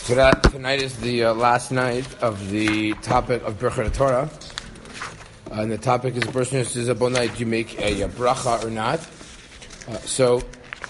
Tonight is the last night of the topic of Birchas Torah, and the topic is the person who says about night, do you make a bracha or not? So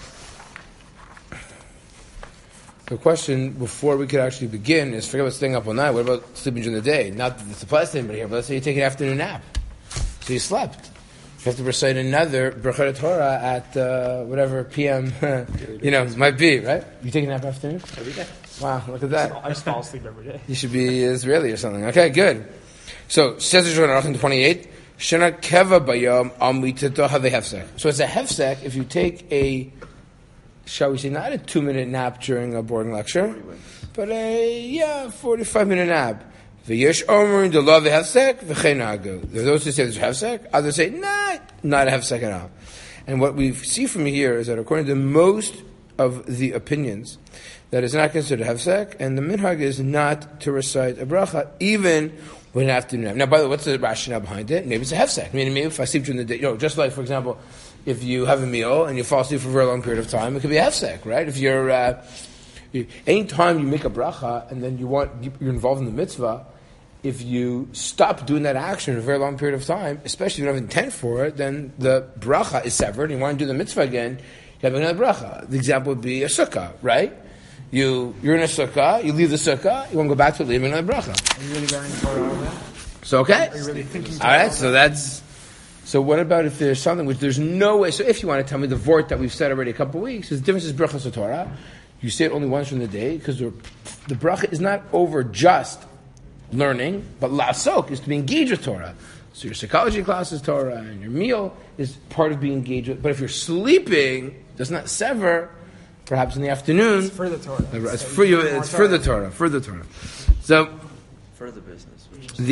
the question before we could actually begin is, forget about staying up all night. What about sleeping during the day? Not that it's a pleasant but here, but let's say you take an afternoon nap, so you slept. You have to recite another Birchas Torah at whatever PM, might be, right? You take a nap afternoon? Every day. Wow, look at that. I just fall asleep every day. You should be Israeli or something. Okay, good. So, says the Shulchan Aruch in 28, Shana keva bayom amitato have hefsek. So it's a hefsek if you take a, shall we say, not a 2-minute nap during a boarding lecture, but a 45-minute nap. V'yesh omer the law hefsek v'cheinagu. There are those who say there's hefsek. Others say not a hefsek at all. And what we see from here is that according to most of the opinions, that is not considered hefsek, and the minhag is not to recite a bracha even when an afternoon nap. Now, by the way, what's the rationale behind it? Maybe it's a hefsek. Meaning, maybe if I sleep during the day, just like, for example, if you have a meal and you fall asleep for a very long period of time, it could be a hefsek, right? If you're any time you make a bracha and then you're involved in the mitzvah, if you stop doing that action in a very long period of time, especially if you don't have intent for it, then the bracha is severed and you want to do the mitzvah again, you have another bracha. The example would be a sukkah, right? You're in a sukkah, you leave the sukkah, you want to go back to it, leave another bracha. Are you really learning Torah over that? So, okay. Are you really thinking Alright, so what about if there's something which there's no way, so if you want to tell me the vort that we've said already a couple of weeks, is the difference is Birchas Torah, you say it only once from the day, because the bracha is not over just learning, but la'asok is to be engaged with Torah. So your psychology class is Torah, and your meal is part of being engaged with, but if you're sleeping, it does not sever. Perhaps in the afternoon. It's further Torah. It's further Torah. Further Torah. So further business.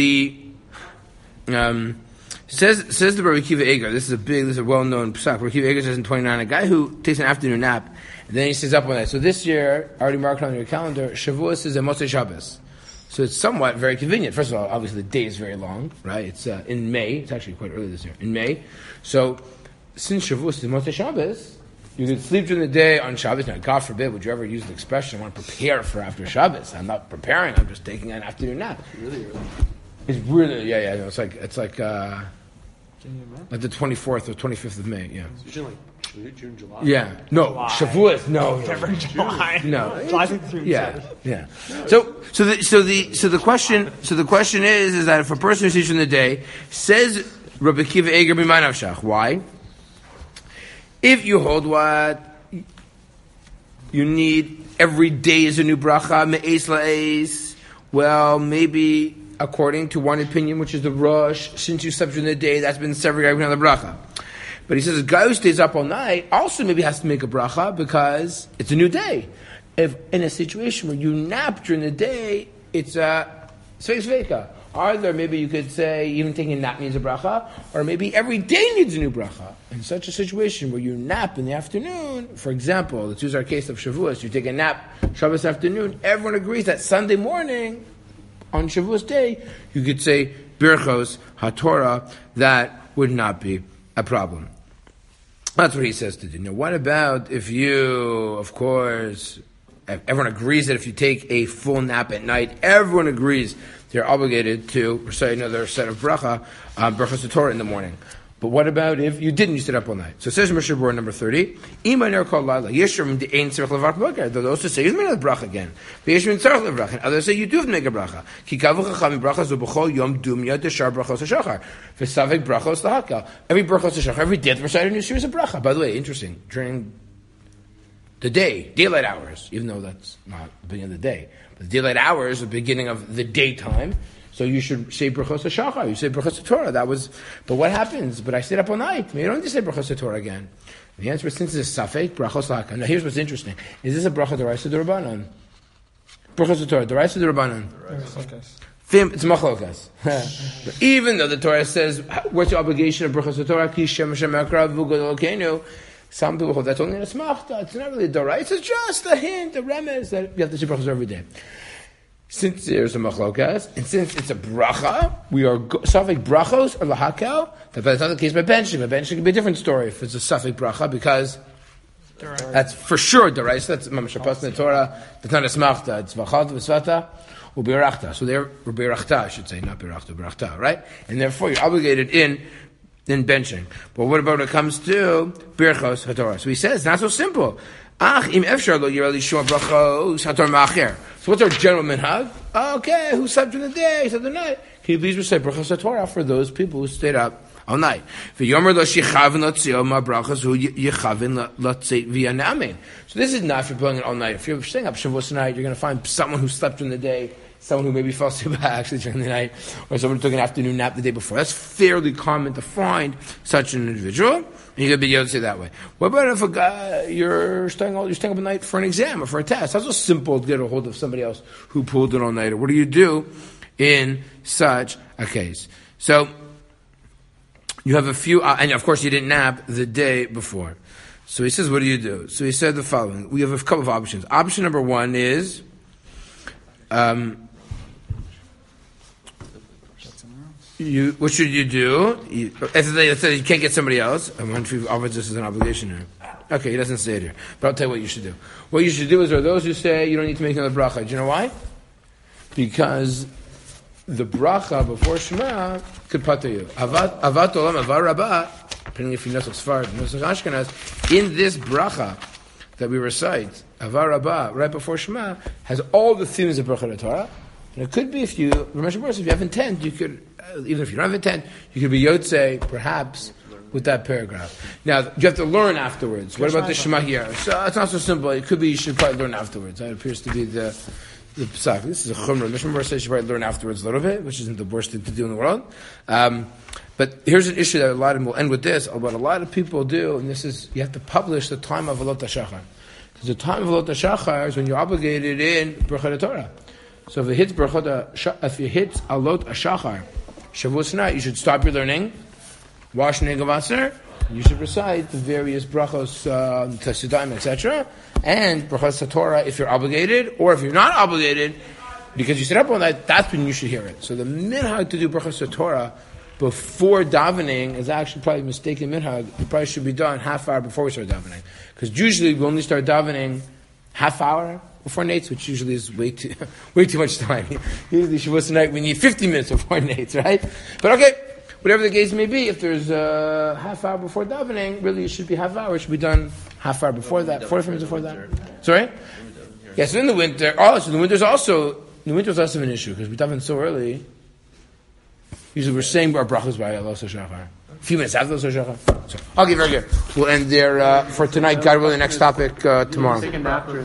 Says the Rabbi Akiva Eiger. This is a well-known psak. Rabbi Akiva Eiger says in 29, a guy who takes an afternoon nap and then he stays up all night. So this year, already marked on your calendar, Shavuos is a Motzei Shabbos. So it's somewhat very convenient. First of all, obviously the day is very long, right? It's in May. It's actually quite early this year. In May. So since Shavuos is Motzei Shabbos, you could sleep during the day on Shabbos. Now, God forbid, would you ever use the expression, I want to prepare for after Shabbos? I'm not preparing, I'm just taking an afternoon nap. Really early. It's really, it's like the 24th or 25th of May, yeah. It's usually like June, July. Yeah. No, July. Shavuos, no. Never July. No. July through Yeah. So the question is that if a person who's teaching the day says Rabbi Akiva Eiger b'may nafshach, why? If you hold what you need every day is a new bracha, me'es la'es, well, maybe according to one opinion, which is the Rosh, since you slept during the day, that's been severed every another bracha. But he says a guy who stays up all night also maybe has to make a bracha because it's a new day. If in a situation where you nap during the day, it's a sveika. Either maybe you could say even taking a nap means a bracha, or maybe every day needs a new bracha. In such a situation where you nap in the afternoon, for example, let's use our case of Shavuos, you take a nap Shabbos afternoon, everyone agrees that Sunday morning, on Shavuos day, you could say Birchos HaTorah, that would not be a problem. That's what he says to do. Now what about if you, of course, everyone agrees that if you take a full nap at night, everyone agrees they're obligated to recite another set of bracha, Birchos Torah in the morning. But what about if you didn't, you stayed up all night? So it says in Mishnah Berurah number 30, those who say you make a bracha again. And others say you do have to make a bracha. Every brachos every day, recite a new series of bracha. By the way, interesting, during the day, daylight hours, even though that's not the beginning of the day, but the daylight hours, the beginning of the daytime, so you should say Birchos HaShachar, you say Birchos Torah. But what happens? But I stayed up all night. You don't need to say Birchos Torah again. And the answer is, since it's a Safek, Brachos L'Hakam. Now here's what's interesting. Is this a bracha d'oraisa d'Rabbanan? Birchos Torah, d'oraisa d'Rabbanan? It's machlokas. Even though the Torah says, what's the obligation of Birchos Torah? Ki Shem Hashem Ekrav V'Gadol Elokeinu. Some people hold that's only in a smachta. It's not really a d'oraisa. It's just a hint, a remez that you have to say Birchos every day. Since there's a machlokas, and since it's a bracha, we are safek brachos or lahakel. That's not the case by benching. By benching could be a different story if it's a safek bracha because That's for sure deraisa. That's mamash pas in the Torah. It's not a smachta. It's v'chad v'svata u'birachta. So they're birachta, I should say, not birachta, birachta, right? And therefore you're obligated in benching. But what about when it comes to birchos haTorah? So he says, not so simple. Ach im efshar lo yirali shua brachos haTorah ma'acher. So what's our general minhag? Okay, who slept in the day, who slept in the night? Can you please recite brachos haTorah for those people who stayed up all night? So this is not if you're pulling it all night. If you're staying up Shavuos night, you're going to find someone who slept in the day, someone who maybe fell asleep actually during the night, or someone who took an afternoon nap the day before. That's fairly common to find such an individual, and you're going to be able to say that way. What about if a guy, you're staying up at night for an exam or for a test? That's so simple to get a hold of somebody else who pulled it all night. Or what do you do in such a case? So you have a few, and of course you didn't nap the day before. So he says, what do you do? So he said the following. We have a couple of options. Option number one is, what should you do? Let's say you can't get somebody else. I wonder if he offers this as an obligation here. Okay, he doesn't say it here. But I'll tell you what you should do. What you should do is there are those who say you don't need to make another bracha. Do you know why? Because the bracha before Shema could pater you. Avat olam, avar rabbah, depending if you know Sfard, Ashkenaz, in this bracha that we recite, avar rabbah, right before Shema, has all the themes of bracha Torah. And it could be if you have intent, you could, even if you don't have intent, you could be Yotzei, perhaps, with that paragraph. Now, you have to learn afterwards. What about the Shema here? So it's not so simple. It could be you should probably learn afterwards. That appears to be the Pesach. This is a chumrah. Mishnah says you should probably learn afterwards a little bit, which isn't the worst thing to do in the world. But here's an issue that we'll end with this. What a lot of people do, and this is, you have to publish the time of Alot HaShachar. Because the time of Alot HaShachar is when you're obligated in Brachot Torah. So if it hits Alot HaShachar, Shavuos night, you should stop your learning, wash Negavaser, you should recite the various brachos, Tesidaim, etc., and brachos HaTorah if you're obligated, or if you're not obligated, because you sit up all night, that's when you should hear it. So the minhag to do brachos HaTorah before davening is actually probably a mistaken minhag. It probably should be done half hour before we start davening. Because usually we only start davening half hour before Nates, which usually is way too much time. Usually Shavuos night we need 50 minutes before Nates, right? But okay, whatever the case may be, if there's a half hour before davening, really it should be half hour. It should be done half hour before that, 45 minutes before that. Sorry? Yes, in the winter. Oh, so the winter's also an issue because we daven so early. Usually we're saying our brachos by Alot HaShachar. A few minutes after Alot HaShachar. So, okay, very good. We'll end there for tonight. God willing, the next topic tomorrow.